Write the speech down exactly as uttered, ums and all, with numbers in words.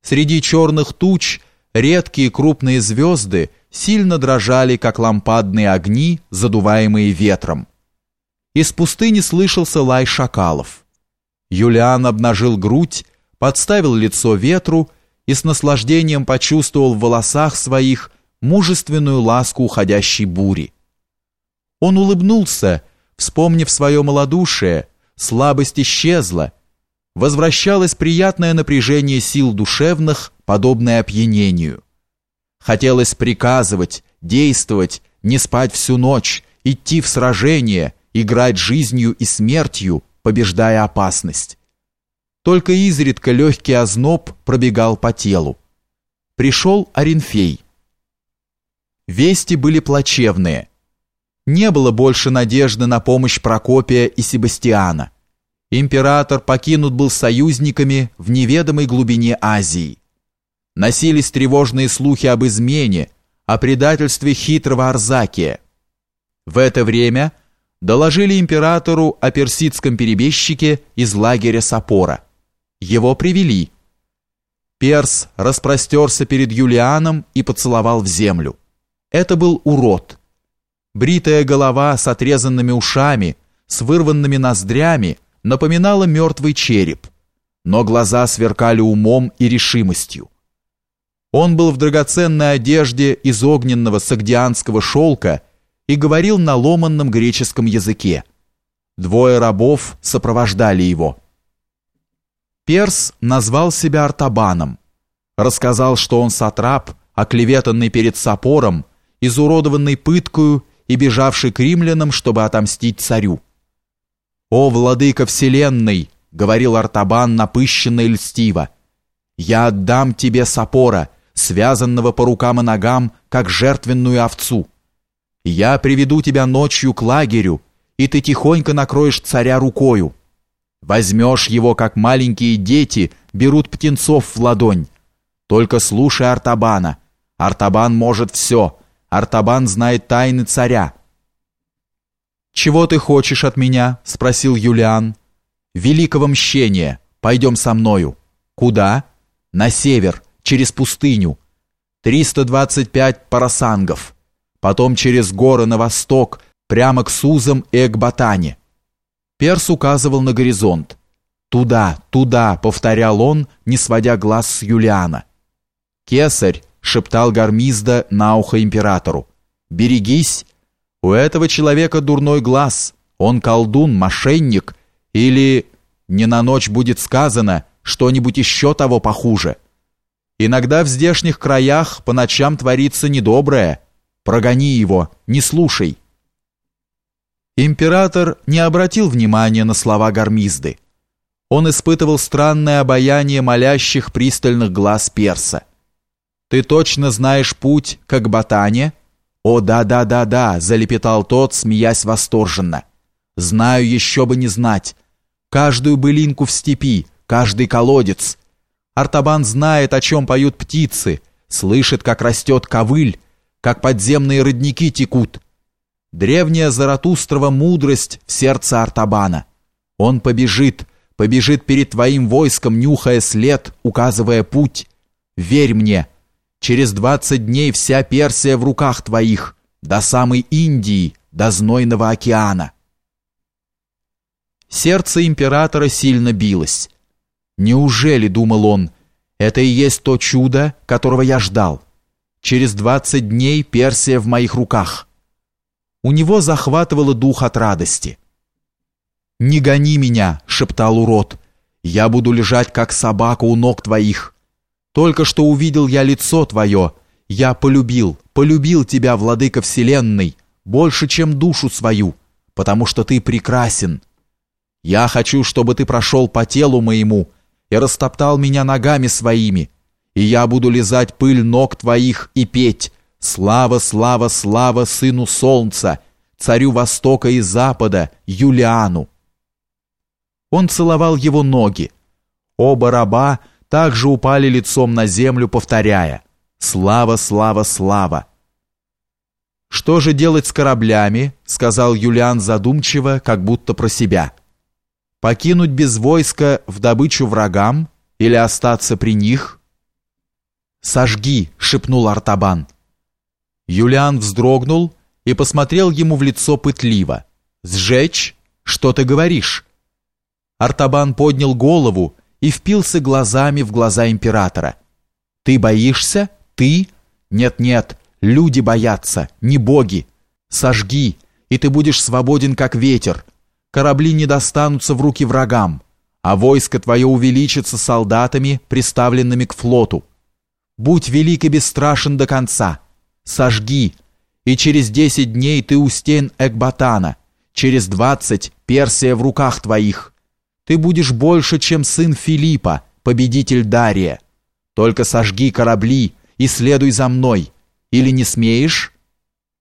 Среди черных туч редкие крупные звезды сильно дрожали, как лампадные огни, задуваемые ветром. Из пустыни слышался лай шакалов. Юлиан обнажил грудь, подставил лицо ветру и с наслаждением почувствовал в волосах своих мужественную ласку уходящей бури. Он улыбнулся, вспомнив свое малодушие, слабость исчезла, возвращалось приятное напряжение сил душевных, подобное опьянению. Хотелось приказывать, действовать, не спать всю ночь, идти в сражение, играть жизнью и смертью, побеждая опасность. Только изредка легкий озноб пробегал по телу. Пришел Оринфей. Вести были плачевные. Не было больше надежды на помощь Прокопия и Себастьяна. Император покинут был союзниками в неведомой глубине Азии. Носились тревожные слухи об измене, о предательстве хитрого Арзакия. В это время доложили императору о персидском перебежчике из лагеря Сапора. Его привели. Перс распростерся перед Юлианом и поцеловал в землю. Это был урод. Бритая голова с отрезанными ушами, с вырванными ноздрями напоминала мертвый череп, но глаза сверкали умом и решимостью. Он был в драгоценной одежде из огненного сагдианского шелка и говорил на ломанном греческом языке. Двое рабов сопровождали его. Перс назвал себя Артабаном, рассказал, что он сатрап, оклеветанный перед Сапором, изуродованный пыткою и бежавший к римлянам, чтобы отомстить царю. «О, владыка вселенной!» — говорил Артабан напыщенно и льстиво. «Я отдам тебе Сапора, связанного по рукам и ногам, как жертвенную овцу. Я приведу тебя ночью к лагерю, и ты тихонько накроешь царя рукою. Возьмешь его, как маленькие дети берут птенцов в ладонь. Только слушай Артабана. Артабан может все. Артабан знает тайны царя». «Чего ты хочешь от меня?» — спросил Юлиан. «Великого мщения. Пойдем со мною». «Куда?» «На север, через пустыню. триста двадцать пять парасангов. Потом через горы на восток, прямо к Сузам и Экбатане». Перс указывал на горизонт. «Туда, туда», — повторял он, не сводя глаз с Юлиана. «Кесарь», — шептал Гармизда на ухо императору, — «берегись. У этого человека дурной глаз, он колдун, мошенник, или, не на ночь будет сказано, что-нибудь еще того похуже. Иногда в здешних краях по ночам творится недоброе. Прогони его, не слушай». Император не обратил внимания на слова Гармизды. Он испытывал странное обаяние молящих пристальных глаз Перса. «Ты точно знаешь путь к Экбатане?» «О, да-да-да-да», — залепетал тот, смеясь восторженно. «Знаю, еще бы не знать. Каждую былинку в степи, каждый колодец. Артабан знает, о чем поют птицы, слышит, как растет ковыль, как подземные родники текут. Древняя Заратустрова мудрость в сердце Артабана. Он побежит, побежит перед твоим войском, нюхая след, указывая путь. Верь мне, через двадцать дней вся Персия в руках твоих, до самой Индии, до знойного океана». Сердце императора сильно билось. «Неужели, — думал он, — это и есть то чудо, которого я ждал? Через двадцать дней Персия в моих руках». У него захватывало дух от радости. «Не гони меня, — шептал урод, — я буду лежать, как собака, у ног твоих. Только что увидел я лицо твое, я полюбил, полюбил тебя, владыка вселенной, больше, чем душу свою, потому что ты прекрасен. Я хочу, чтобы ты прошел по телу моему и растоптал меня ногами своими, и я буду лизать пыль ног твоих и петь: слава, слава, слава сыну солнца, царю востока и запада, Юлиану». Он целовал его ноги. Оба раба также упали лицом на землю, повторяя: «Слава, слава, слава». «Что же делать с кораблями?» — сказал Юлиан задумчиво, как будто про себя. «Покинуть без войска в добычу врагам или остаться при них?» «Сожги!» — шепнул Артабан. Юлиан вздрогнул и посмотрел ему в лицо пытливо. «Сжечь? Что ты говоришь?» Артабан поднял голову и впился глазами в глаза императора. «Ты боишься? Ты? Нет-нет, люди боятся, не боги. Сожги, и ты будешь свободен, как ветер. Корабли не достанутся в руки врагам, а войско твое увеличится солдатами, приставленными к флоту. Будь велик и бесстрашен до конца. Сожги, и через десять дней ты у стен Экбатана, через двадцать Персия в руках твоих. Ты будешь больше, чем сын Филиппа, победитель Дария. Только сожги корабли и следуй за мной. Или не смеешь?»